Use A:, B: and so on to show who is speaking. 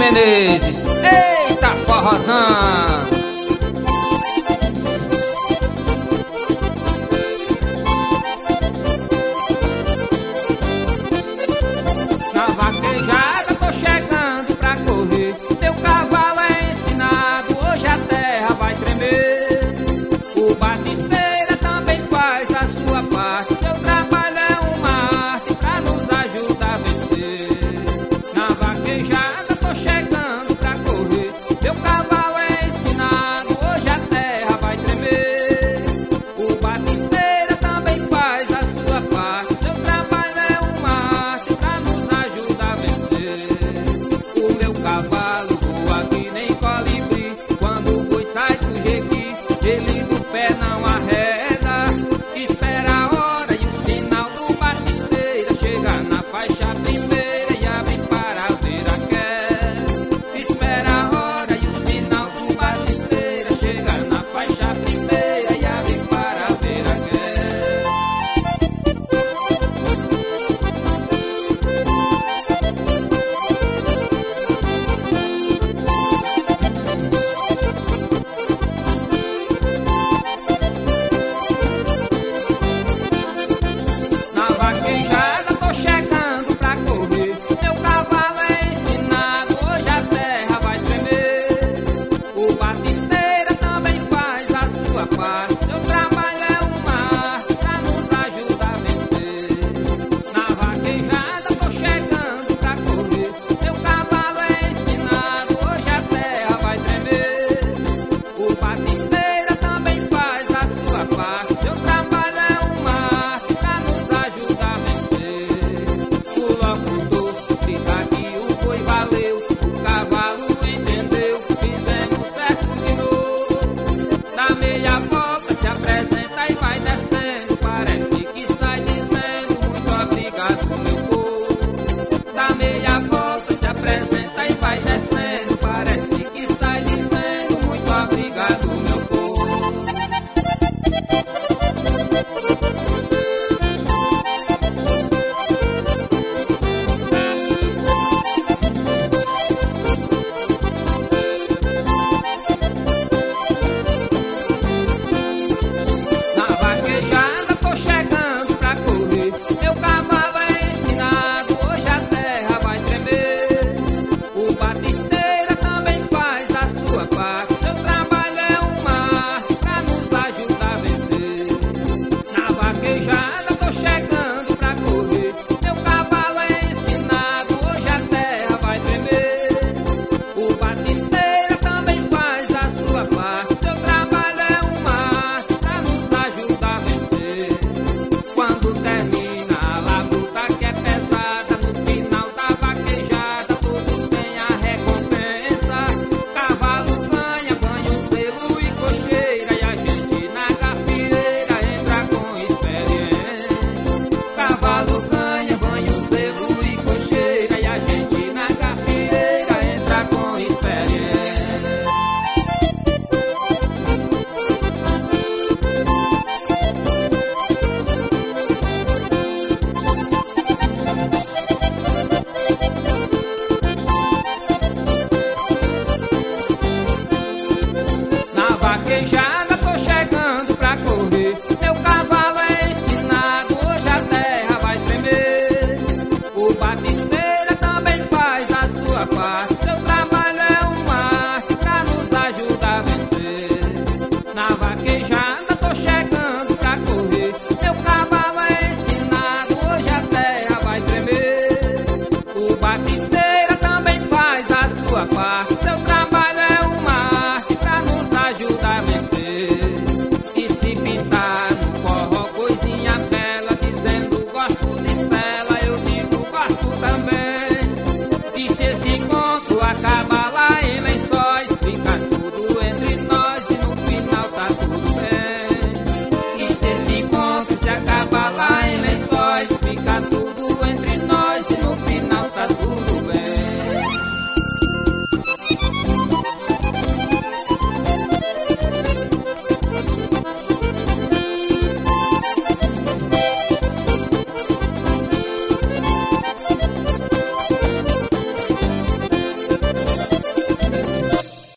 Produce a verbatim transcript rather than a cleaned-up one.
A: Menezes. Eita, forrozão! Na vaquejada tô chegando pra correr. Teu cavalo é ensinado, hoje a terra vai tremer. O batisteira também faz a sua parte. Seu trabalho é uma arte pra nos ajudar a vencer. Na vaquejada tô chegando pra correr. Teu cavalo é ensinado, hoje a terra vai tremer. O batisteira também faz a sua parte. Seu trabalho é uma arte pra nos ajudar a vencer. O meu cavalo voa que nem colibri. Quando o boi sai do jequi, ele do pé não arreda. Espera a hora e o sinal do batisteira. Chega na faixa primeira e abre para ver a queda. Espera a hora e o sinal do batisteira. Chega na faixa primeira e abre para ver a queda. Na vaquejada tô chegando pra correr. Meu cavalo é ensinado, hoje a terra vai tremer. O batisteira também faz a sua parte. Seu trabalho é uma arte pra nos ajudar a vencer. Na vaquejada tô chegando pra correr. Meu cavalo é ensinado, hoje a terra vai tremer. O batisteira também faz a sua parte. Seu trabalho é uma arte pra nos ajudar a vencer. O locutor grita que o boi valeu, o cavalo entendeu, fizemos certo de novo. Dá meia volta, se apresenta e vai descendo. Parece que sai dizendo muito obrigado, meu povo. Dá meia volta, se apresenta e vai descendo. Parece que sai dizendo muito obrigado, meu povo. Na vaquejada tô chegando pra correr. Meu cavalo é ensinado, hoje a terra vai tremer. O batisteira também faz a sua parte. Seu trabalho é uma arte pra nos ajudar a vencer. Na vaquejada tô chegando pra correr. Meu cavalo é ensinado, hoje a terra vai tremer. O batisteira também faz a sua parte. Seu trabalho é uma arte pra nos ajudar a vencer. Quando termina a labuta que é pesada, no final da vaquejada todos têm a recompensa. Cavalo ganha, banho, selo e cocheira, e a gente na gafieira entra com experiência. Cavalo ganha, banho, selo e cocheira, e a gente na gafieira entra com experiência. Na vaquejada tô chegando pra correr. Meu cavalo é ensinado, hoje a terra vai tremer. O batisteira também faz a sua parte. Seu trabalho é uma arte pra nos ajudar a vencer. Na vaquejada tô chegando pra correr. Meu cavalo é ensinado, hoje a terra vai tremer. O batisteira também faz a sua parte. Seu trabalho é uma arte pra nos ajudar a vencer. E se pintar no forró coisinha bela, dizendo gosto de cela, eu digo gosto também. E se esse encontro acaba lá em Lençóis, fica tudo entre nós e no final tá tudo bem. E se esse encontro se acaba lá em Lençóis, fica tudo